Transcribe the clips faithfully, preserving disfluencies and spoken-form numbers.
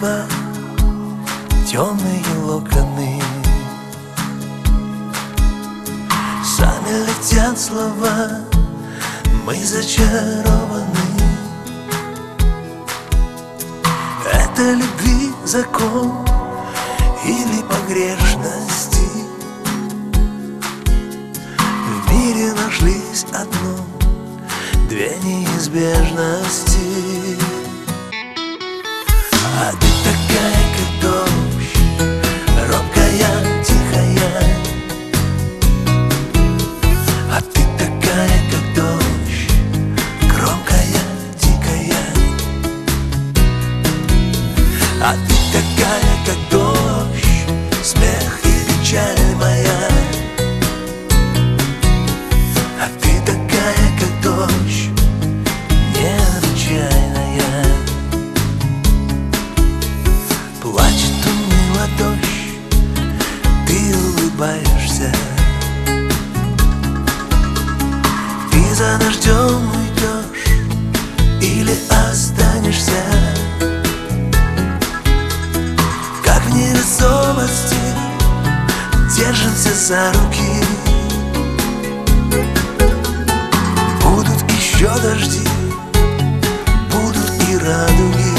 дерева, темные локоны. Сами летят слова, мы зачарованы. Это любви закон или погрешности? В мире нашлись одно, две неизбежности. А ты такая, как дождь, робкая, тихая. А ты такая, как дождь, громкая, дикая. А ты такая, как дождь, смех и печаль моя. А ты такая, как дождь, необычайная. Плачет уныло дождь, ты улыбаешься. Ты за дождем уйдешь или останешься? Как в невесомости держимся за руки. Будут еще дожди, будут и радуги.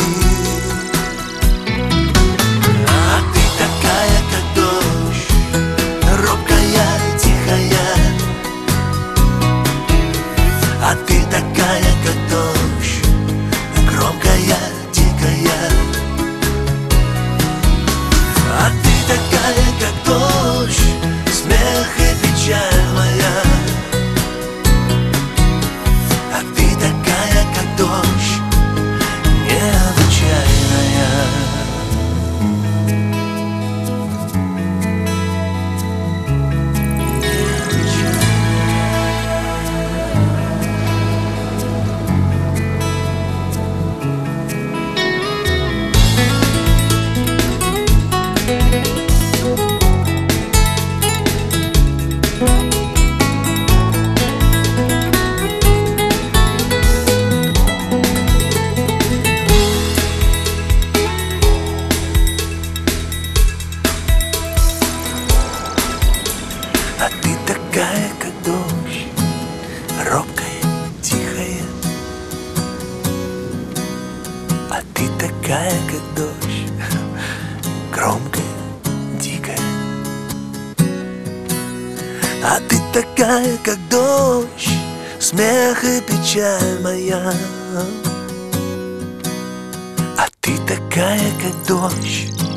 А ты такая, как дождь, робкая, тихая. А ты такая, как дождь, громкая, дикая. А ты такая, как дождь, смех и печаль моя. А ты такая, как дождь, необычайная. А ты такая, как дождь, робкая, тихая. А ты такая, как дождь, громкая, дикая. А ты такая, как дождь, смех и печаль моя. А ты такая, как дождь,